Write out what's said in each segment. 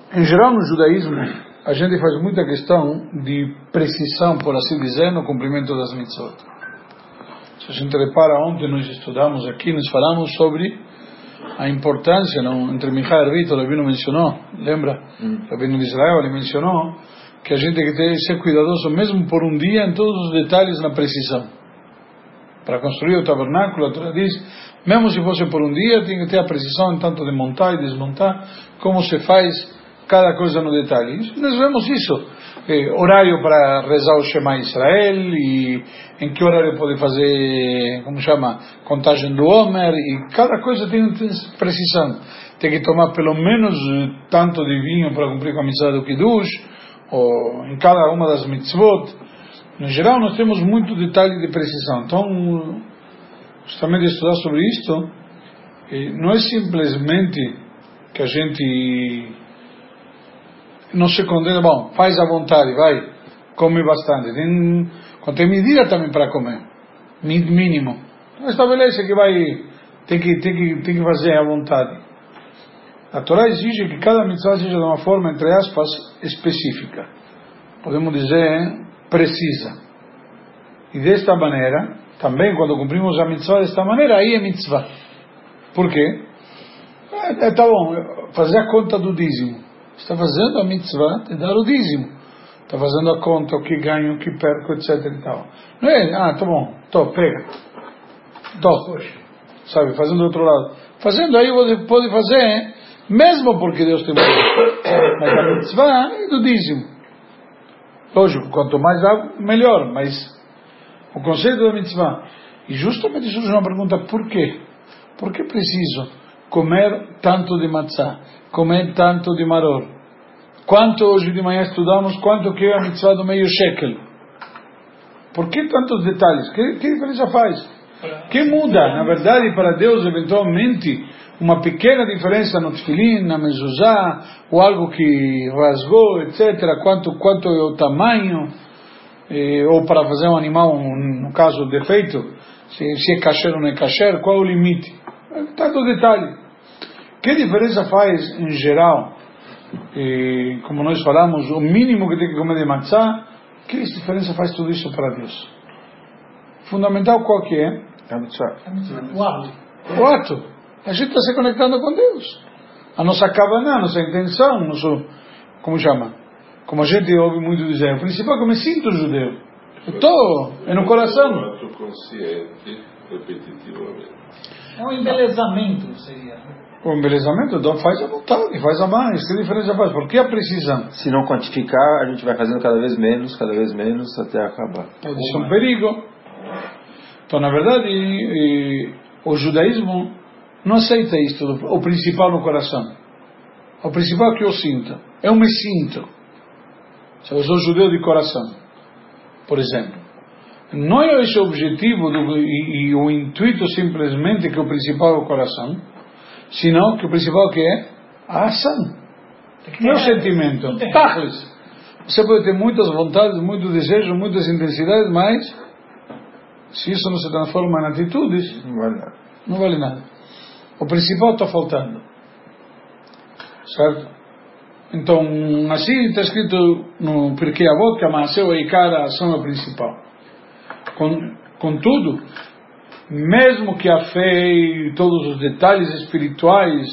Em geral, no judaísmo, a gente faz muita questão de precisão, por assim dizer, no cumprimento das mitzvot. Se a gente repara, ontem nós estudamos aqui, nós falamos sobre a importância, não, entre Michael e Rito, o Rabino mencionou, lembra? O Rabino de Israel, ele mencionou que a gente tem que ser cuidadoso, mesmo por um dia, em todos os detalhes na precisão. Para construir o tabernáculo, a Torá diz, mesmo se fosse por um dia, tem que ter a precisão em tanto de montar e desmontar, como se faz cada coisa no detalhe. Nós vemos isso, horário para rezar o Shema Israel, e em que horário pode fazer, como chama, contagem do Homer, e cada coisa tem precisão. Tem que tomar pelo menos tanto de vinho para cumprir com a mitzvah do Kiddush, ou em cada uma das mitzvot. No geral, nós temos muito detalhe de precisão. Então, justamente estudar sobre isto, não é simplesmente que a gente não se condena, bom, faz à vontade, vai, come bastante. Tem medida também para comer, mínimo. Estabelece que vai, tem que fazer à vontade. A Torá exige que cada mitzvah seja de uma forma, entre aspas, específica. Podemos dizer, precisa. E desta maneira, também quando cumprimos a mitzvah desta maneira, aí é mitzvah. Por quê? Tá bom, fazer a conta do dízimo. Está fazendo a mitzvah de dar o dízimo. Está fazendo a conta, o que ganho, o que perco, etc. e tal. Não é, tá bom, pega. Sabe, fazendo do outro lado. Fazendo aí você pode fazer, mesmo porque Deus tem mais. Mas a mitzvah é do dízimo. Lógico, quanto mais dá, melhor. Mas o conceito da mitzvah. E justamente surge uma pergunta, por quê? Por que preciso comer tanto de matzah? Comer tanto de maror? Quanto hoje de manhã estudamos, quanto que é a mitzvah do meio shekel? Por que tantos detalhes? Que diferença faz? Que muda? Na verdade, para Deus, eventualmente, uma pequena diferença no tefilim, na mezuzá, ou algo que rasgou, etc. Quanto é o tamanho, ou para fazer um animal, no caso, defeito, se é kasher ou não é kasher, qual é o limite? Tanto detalhe. Que diferença faz, em geral, como nós falamos, o mínimo que tem que comer de matzah? Que diferença faz tudo isso para Deus? Fundamental qual que é? O ato. A gente está se conectando com Deus. A nossa kavaná, a nossa intenção, como chama? Como a gente ouve muito dizer, o principal é que eu me sinto judeu. É no coração. Um ato consciente, repetitivamente. É um embelezamento, seria. O embelezamento faz a vontade, faz a mais. Que diferença faz? Por que a precisão? Se não quantificar, a gente vai fazendo cada vez menos, até acabar. Pode ser um perigo. Então, na verdade, o judaísmo não aceita isto, o principal no coração. O principal que eu sinto. Eu me sinto. Se eu sou judeu de coração, por exemplo. Não é esse o objetivo e o intuito simplesmente que o principal é o coração, senão que o principal que é a ação. Não é o sentimento. Tachlis. Você pode ter muitas vontades, muitos desejos, muitas intensidades, mas se isso não se transforma em atitudes, não vale nada. O principal está faltando. Certo? Então, assim está escrito no Pirkei Avot que a Maaseh Eikar, a ação é o principal. Contudo, mesmo que a fé e todos os detalhes espirituais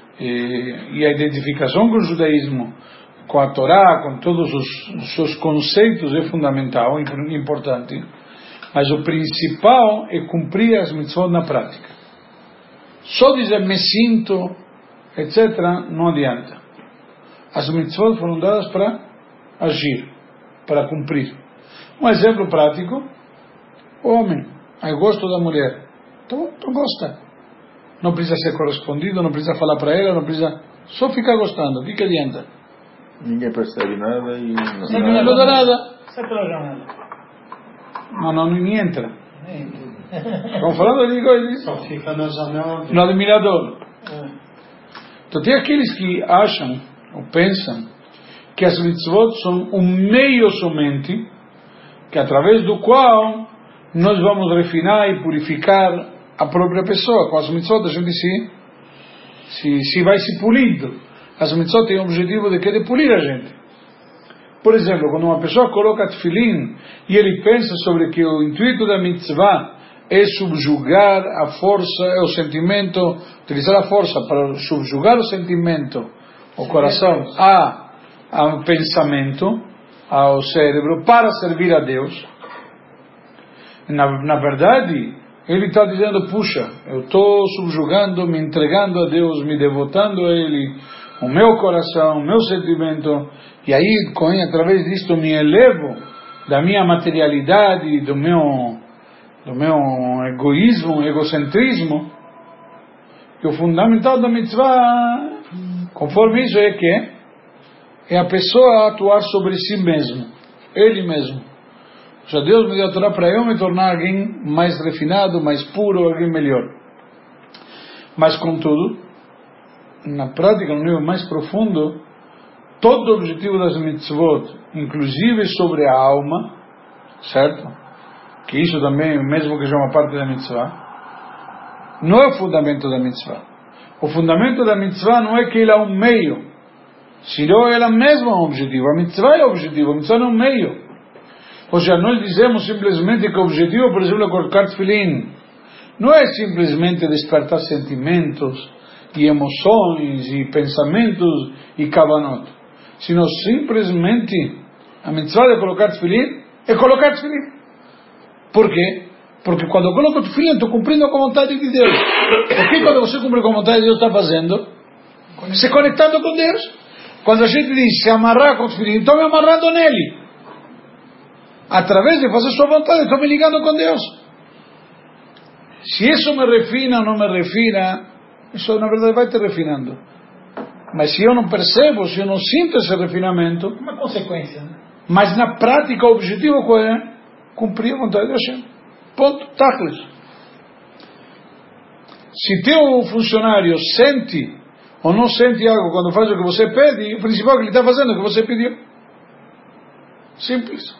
e a identificação com o judaísmo, com a Torá, com todos os seus conceitos é fundamental, importante, mas o principal é cumprir as mitzvot na prática. Só dizer me sinto, etc., não adianta. As mitzvot foram dadas para agir, para cumprir. Um exemplo prático: o homem, eu gosto da mulher, então gosta. Não precisa ser correspondido, não precisa falar para ela, não precisa, só ficar gostando. O que adianta? Ninguém percebe nada e não dá nada. Sai pela janela. Não nem entra. Estamos falando de coisas. Só fica na janela. No admirador. Então tem aqueles que acham ou pensam que as mitzvot são um meio somente, que através do qual nós vamos refinar e purificar a própria pessoa. Com as mitzvot a gente se vai se pulindo. As mitzvot têm o objetivo de querer polir a gente. Por exemplo, quando uma pessoa coloca tefilin e ele pensa sobre que o intuito da mitzvah é subjugar a força, o sentimento, utilizar a força para subjugar o sentimento, o coração, ao pensamento, ao cérebro, para servir a Deus. Na verdade, ele está dizendo, puxa, eu estou subjugando, me entregando a Deus, me devotando a Ele, o meu coração, o meu sentimento, e aí, através disto, me elevo da minha materialidade, do meu egoísmo, egocentrismo, que o fundamental da mitzvah, conforme isso, é a pessoa atuar sobre si mesmo, ele mesmo. Ou seja, Deus me deu a Torá para eu me tornar alguém mais refinado, mais puro, alguém melhor. Mas, contudo, na prática, no nível mais profundo, todo o objetivo das mitzvot, inclusive sobre a alma, certo? Que isso também, mesmo que seja uma parte da mitzvah, não é o fundamento da mitzvah. O fundamento da mitzvah não é que ele é um meio, senão ela mesma é um objetivo. A mitzvah é o objetivo, a mitzvah não é um meio. Ou seja, nós dizemos simplesmente que o objetivo, por exemplo, é colocar tefilin. Não é simplesmente despertar sentimentos e emoções e pensamentos e kavanot, sino simplesmente a mitzvah de colocar tefilin é colocar tefilin. Por quê? Porque quando eu coloco tefilin, estou cumprindo com a vontade de Deus. Porque quando você cumpre com a vontade de Deus, está fazendo? Se conectando com Deus. Quando a gente diz se amarrar com tefilin, estou me amarrando nele. Através de fazer sua vontade, estou me ligando com Deus. Se isso me refina ou não me refina, isso na verdade vai te refinando. Mas se eu não percebo, se eu não sinto esse refinamento, Uma consequência, né? mas na prática o objetivo qual é? Cumprir a vontade de Hashem. Ponto. Tachlis. Se teu funcionário sente ou não sente algo quando faz o que você pede, o principal é que ele está fazendo o que você pediu. Simples.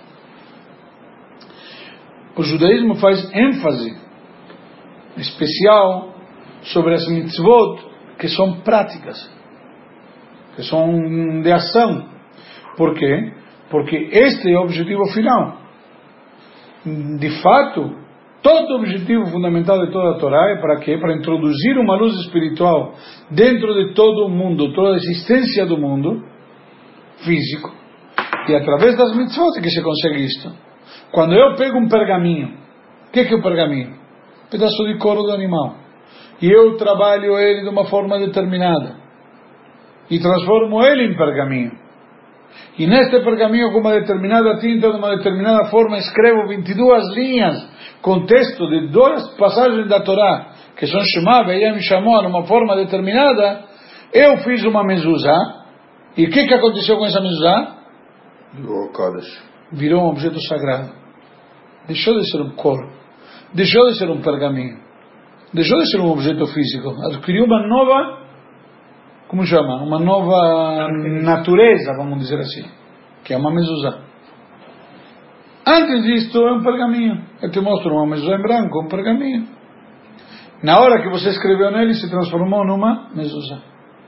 O judaísmo faz ênfase especial sobre as mitzvot que são práticas, que são de ação. Por quê? Porque este é o objetivo final. De fato, todo o objetivo fundamental de toda a Torá é para quê? Para introduzir uma luz espiritual dentro de todo o mundo, toda a existência do mundo físico. E através das mitzvot é que se consegue isto. Quando eu pego um pergaminho, o que é o pergaminho? Um pedaço de couro do animal. E eu trabalho ele de uma forma determinada. E transformo ele em pergaminho. E neste pergaminho, com uma determinada tinta, de uma determinada forma, escrevo 22 linhas com texto de 2 passagens da Torá, que são Shema, Ve'yam Shamó, numa forma determinada. Eu fiz uma mezuzá. E o que aconteceu com essa mezuzá? Virou um objeto sagrado. Deixou de ser um couro. Deixou de ser um pergaminho. Deixou de ser um objeto físico. Adquiriu uma nova, como chama? Uma nova natureza, vamos dizer assim. Que é uma mezuzá. Antes disto é um pergaminho. Eu te mostro uma mezuzá em branco, um pergaminho. Na hora que você escreveu nele, se transformou numa mezuzá.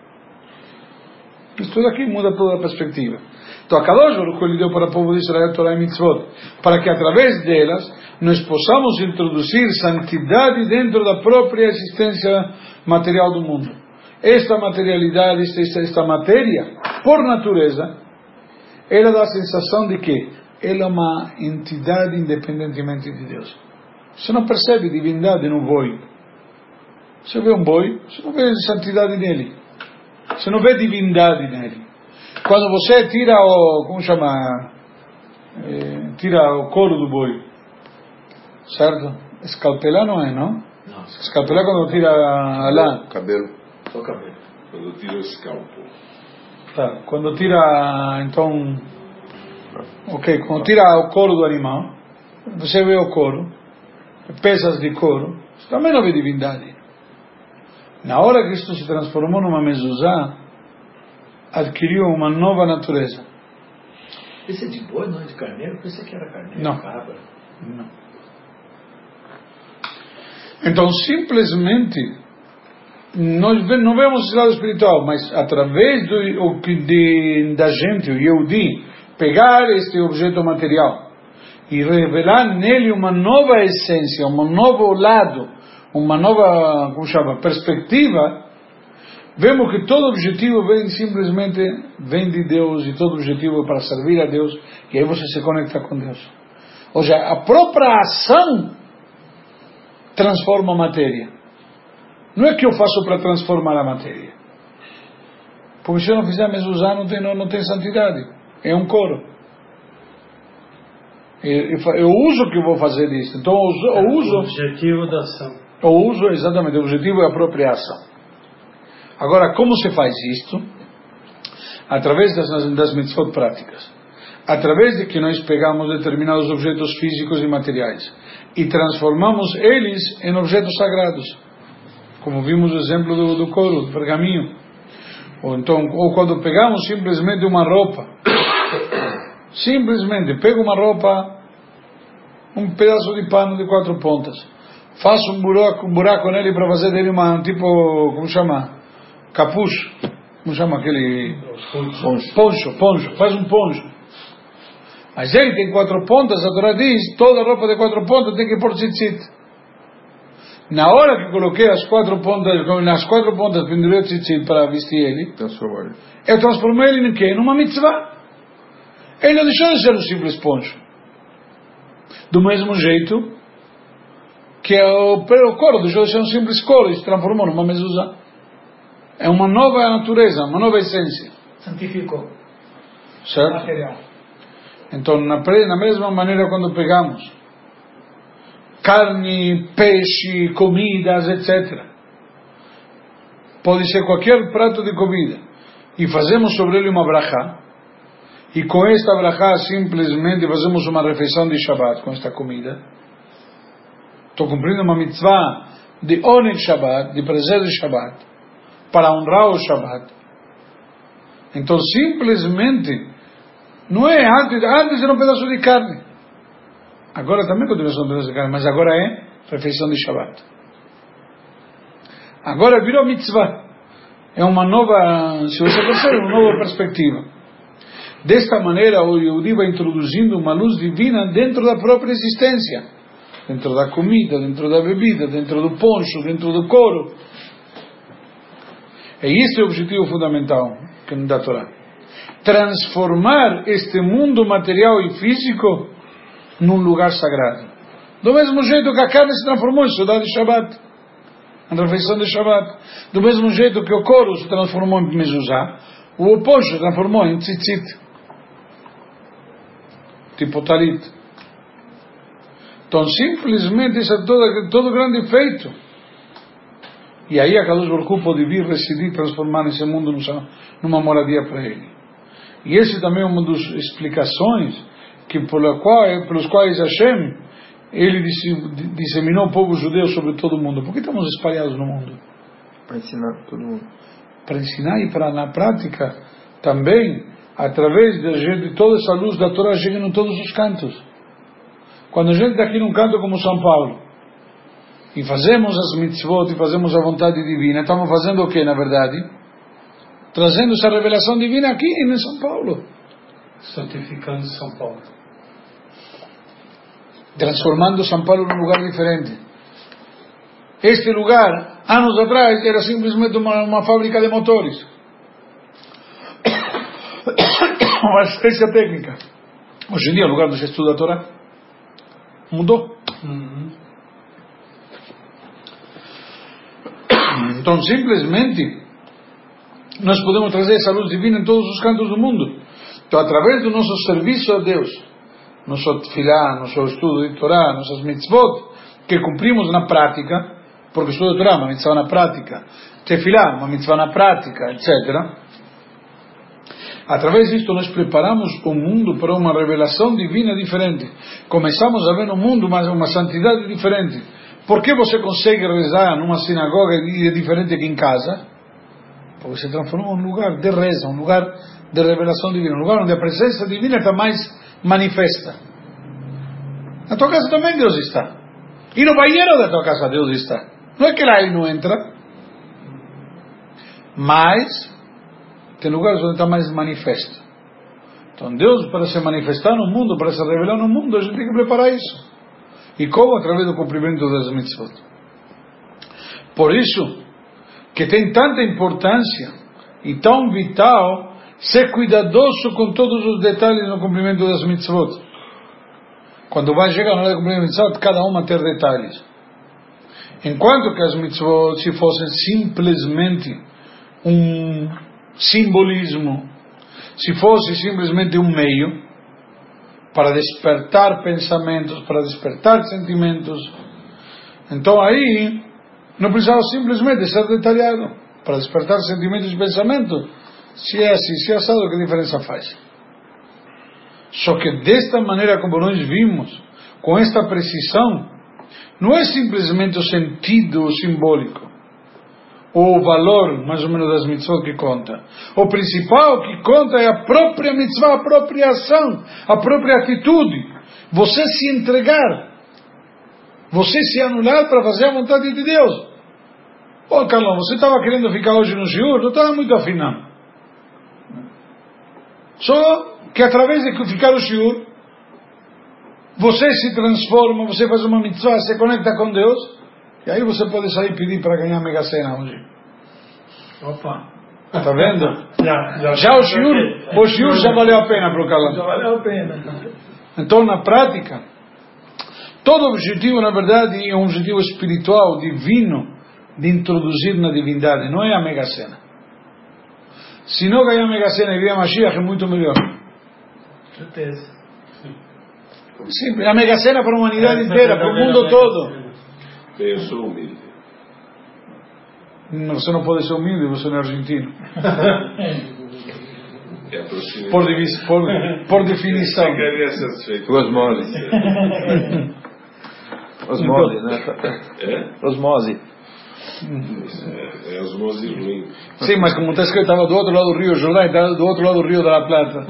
Isto daqui muda toda a perspectiva. Então, a Kadosh Baruch Hu lhe deu para o povo de Israel Torá e Mitzvot, para que através delas nós possamos introduzir santidade dentro da própria existência material do mundo. Esta materialidade, esta matéria, por natureza, ela dá a sensação de que ela é uma entidade independentemente de Deus. Você não percebe divindade no boi. Você vê um boi, você não vê santidade nele. Você não vê divindade nele. Quando você tira o, como chama, tira o couro do boi, certo? Escalpelar não é, não? Não. Escalpelar quando tira a lã. Cabelo. Só cabelo. Quando tira o escalpo. Tá. Quando tira, então, ok, quando tira o couro do animal, você vê o couro, peças de couro, você também não vê divindade. Na hora que isto se transformou numa mezuzá, adquiriu uma nova natureza. Esse é de boi, não é de carneiro? Eu pensei que era carneiro. Não. Cabra. Não. Então, simplesmente, nós não vemos esse lado espiritual, mas através da gente, o Yehudi, pegar este objeto material e revelar nele uma nova essência, um novo lado, uma nova, perspectiva, vemos que todo objetivo vem de Deus, e todo objetivo é para servir a Deus, e aí você se conecta com Deus. Ou seja, a própria ação transforma a matéria. Não é que eu faço para transformar a matéria. Porque se eu não fizer a mezuzá, não tem santidade. É um coro. Eu uso que eu vou fazer isso. Então eu uso... O objetivo da ação. Eu uso, exatamente, o objetivo é a própria ação. Agora, como se faz isto? Através das mitzvot práticas. Através de que nós pegamos determinados objetos físicos e materiais e transformamos eles em objetos sagrados. Como vimos o exemplo do couro, do pergaminho. Ou quando pegamos simplesmente uma roupa. Simplesmente, pego uma roupa, um pedaço de pano de 4 pontas. Faço um buraco nele para fazer dele como chama? Capuz. Como chama aquele? Poncho. Faz um poncho. Mas ele tem 4 pontas, a Torá diz, toda roupa de 4 pontas tem que pôr tzitzit. Na hora que coloquei as 4 pontas, nas 4 pontas pendurei o tzitzit para vestir ele, eu transformei ele em quê? Numa mitzvah. Ele não deixou de ser um simples poncho. Do mesmo jeito que o couro deixou de ser um simples couro e se transformou numa mezuzá. É uma nova natureza, uma nova essência. Santificou. Certo? Material. Então, na mesma maneira, quando pegamos carne, peixe, comidas, etc. Pode ser qualquer prato de comida. E fazemos sobre ele uma brachá. E com esta brachá simplesmente fazemos uma refeição de Shabbat com esta comida. Estou cumprindo uma mitzvah de Oneg Shabbat, de prazer de Shabbat, para honrar o Shabbat. Então simplesmente, não é antes era um pedaço de carne. Agora também continua sendo um pedaço de carne, mas agora é refeição de Shabbat. Agora virou mitzvah. É uma nova, se você percebe, uma nova perspectiva. Desta maneira, o Yehudi vai introduzindo uma luz divina dentro da própria existência. Dentro da comida, dentro da bebida, dentro do poncho, dentro do couro. E esse é o objetivo fundamental da Torá. Transformar este mundo material e físico num lugar sagrado. Do mesmo jeito que a carne se transformou em cidade de Shabbat, na refeição de Shabbat. Do mesmo jeito que o couro se transformou em mezuzá, o poncho se transformou em tzitzit. Tipo talit. Então simplesmente isso é todo grande feito. E aí a Kadosh Baruch Hu pode vir, residir, transformar esse mundo numa moradia para ele. E esse também é uma das explicações pelos quais Hashem ele disseminou o povo judeu sobre todo o mundo. Por que estamos espalhados no mundo? Para ensinar todo mundo. Para ensinar e para na prática também, através de toda essa luz da Torá, chega em todos os cantos. Quando a gente está aqui num canto como São Paulo e fazemos as mitzvot e fazemos a vontade divina, estamos fazendo o que na verdade? Trazendo essa revelação divina aqui em São Paulo. Santificando São Paulo. Transformando São Paulo num lugar diferente. Este lugar, anos atrás, era simplesmente uma fábrica de motores. Uma assistência técnica. Hoje em dia, o lugar onde se estuda a Torá mudou. Então, simplesmente, nós podemos trazer essa luz divina em todos os cantos do mundo. Então, através do nosso serviço a Deus, nosso tefilá, nosso estudo de Torá, nossas mitzvot, que cumprimos na prática, porque o estudo de Torá é uma mitzvah na prática, tefilá, uma mitzvah na prática, etc. Através disto nós preparamos o mundo para uma revelação divina diferente. Começamos a ver no mundo uma santidade diferente. Por que você consegue rezar numa sinagoga e é diferente que em casa? Porque se transformou em um lugar de reza, um lugar de revelação divina, um lugar onde a presença divina está mais manifesta. Na tua casa também Deus está. E no banheiro da tua casa Deus está. Não é que lá ele não entra. Mas tem lugares onde está mais manifesto. Então Deus, para se manifestar no mundo, para se revelar no mundo, a gente tem que preparar isso. E como? Através do cumprimento das mitzvot. Por isso que tem tanta importância e tão vital ser cuidadoso com todos os detalhes no cumprimento das mitzvot. Quando vai chegar na hora de cumprir as mitzvot, cada uma ter detalhes. Enquanto que as mitzvot, se fossem simplesmente um simbolismo, se fosse simplesmente um meio para despertar pensamentos, para despertar sentimentos, então aí não precisava simplesmente ser detalhado para despertar sentimentos e pensamento. Se é assim, se é assado, que diferença faz? Só que desta maneira como nós vimos, com esta precisão, não é simplesmente o sentido simbólico ou o valor, mais ou menos, das mitzvot que conta. O principal que conta é a própria mitzvah, a própria ação, a própria atitude. Você se entregar, você se anular para fazer a vontade de Deus. Ô Carlão, você estava querendo ficar hoje no shiur? Não estava muito afinado. Só que através de ficar no shiur, você se transforma, você faz uma mitzvah, se conecta com Deus, e aí você pode sair e pedir para ganhar a Mega Sena hoje. Opa! Está vendo? Já o shiur já valeu a pena para o Carlão. Já valeu a pena. Então, na prática, todo objetivo, na verdade, é um objetivo espiritual, divino, de introduzir na divindade, não é a Mega Sena. Se não ganhar a Mega Sena e vir a Mashiach, é muito melhor. Certeza. Sim, a Mega Sena para a humanidade inteira, para o mundo todo. Eu sou humilde. Você não pode ser humilde, você não é argentino. É a proximidade. Por definição. Ficaria satisfeito. Osmose. Osmose, né? É? Osmose. É osmose ruim. Sim, mas como está escrito, estava do outro lado do Rio Jordão, estava do outro lado do Rio da Plata.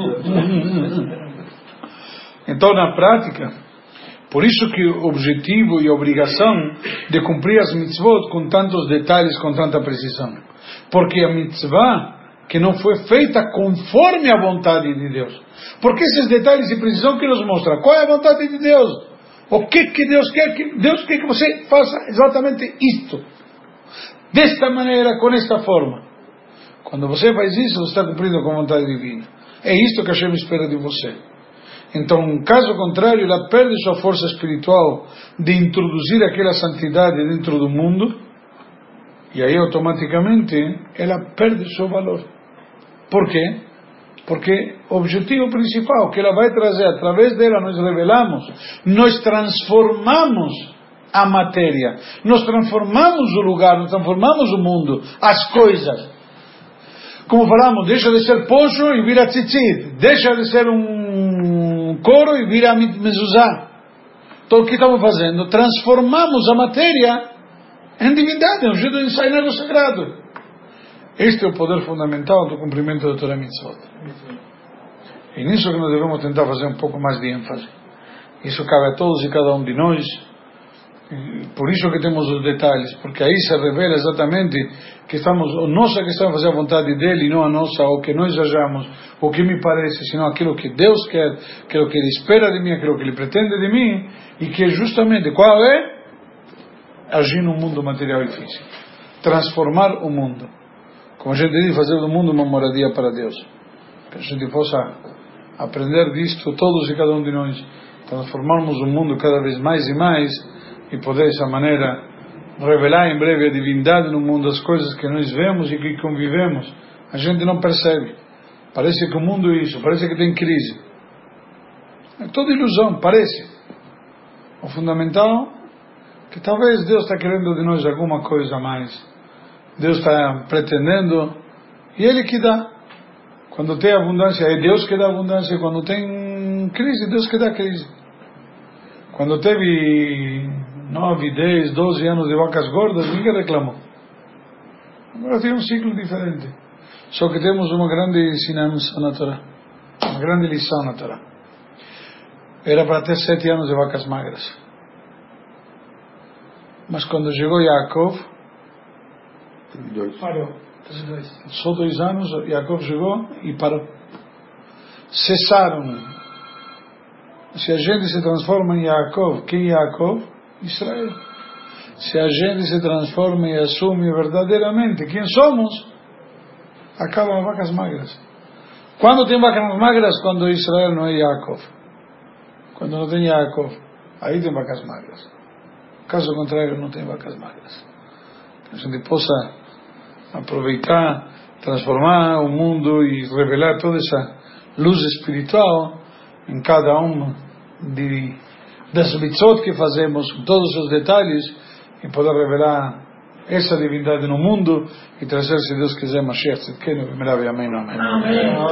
Então, na prática, por isso que o objetivo e a obrigação de cumprir as mitzvot com tantos detalhes, com tanta precisão. Porque a mitzvah que não foi feita conforme a vontade de Deus. Porque esses detalhes e precisão que nos mostram qual é a vontade de Deus. O que Deus quer? Deus quer que você faça exatamente isto. Desta maneira, com esta forma. Quando você faz isso, você está cumprindo com a vontade divina. É isto que Hashem espera de você. Então, caso contrário, ela perde sua força espiritual de introduzir aquela santidade dentro do mundo, e aí automaticamente ela perde seu valor. Por quê? Porque o objetivo principal que ela vai trazer, através dela nós revelamos, nós transformamos a matéria, nós transformamos o lugar, nós transformamos o mundo, as coisas. Como falamos, deixa de ser poço e vira tzitzit, deixa de ser um couro e vira mezuzá. Então o que estamos fazendo? Transformamos a matéria em divindade, é um jeito de ensaiar o sagrado. Este é o poder fundamental do cumprimento da Torah Mitzvot. E nisso que nós devemos tentar fazer um pouco mais de ênfase. Isso cabe a todos e cada um de nós. Por isso que temos os detalhes, porque aí se revela exatamente que estamos, nossa questão é fazer a vontade dele e não a nossa, ou que nós achamos, o que me parece, senão aquilo que Deus quer, aquilo que Ele espera de mim, aquilo que Ele pretende de mim, e que justamente, qual é? Agir no mundo material e físico. Transformar o mundo. Como a gente diz, fazer do mundo uma moradia para Deus. Que a gente possa aprender disto, todos e cada um de nós, transformarmos o mundo cada vez mais e mais, e poder dessa maneira revelar em breve a divindade no mundo, as coisas que nós vemos e que convivemos. A gente não percebe. Parece que o mundo é isso, parece que tem crise. É toda ilusão, parece. O fundamental é que talvez Deus está querendo de nós alguma coisa a mais. Deus está pretendendo, e Ele que dá. Quando tem abundância, é Deus que dá abundância. Quando tem crise, Deus que dá crise. Quando teve 9, 10, 12 anos de vacas gordas, ninguém reclamou. Agora tem um ciclo diferente. Só que temos uma grande ensinança na Torá, uma grande lição na Torá. Era para ter 7 anos de vacas magras. Mas quando chegou Yaakov, Parou. Só 2 anos, Yaakov chegou e parou. Cessaram. Se a gente se transforma em Yaakov, quem é Yaakov? Israel. Se a gente se transforma e assume verdadeiramente quem somos, acabam as vacas magras. Quando tem vacas magras? Quando Israel não é Yaakov. Quando não tem Yaakov, aí tem vacas magras. Caso contrário, não tem vacas magras. Que a gente possa aproveitar, transformar o mundo e revelar toda essa luz espiritual em cada uma das mitzvot que fazemos, com todos os detalhes, e poder revelar essa divindade no mundo e trazer, se Deus quiser, Mashiach Tzidkenu, Amém.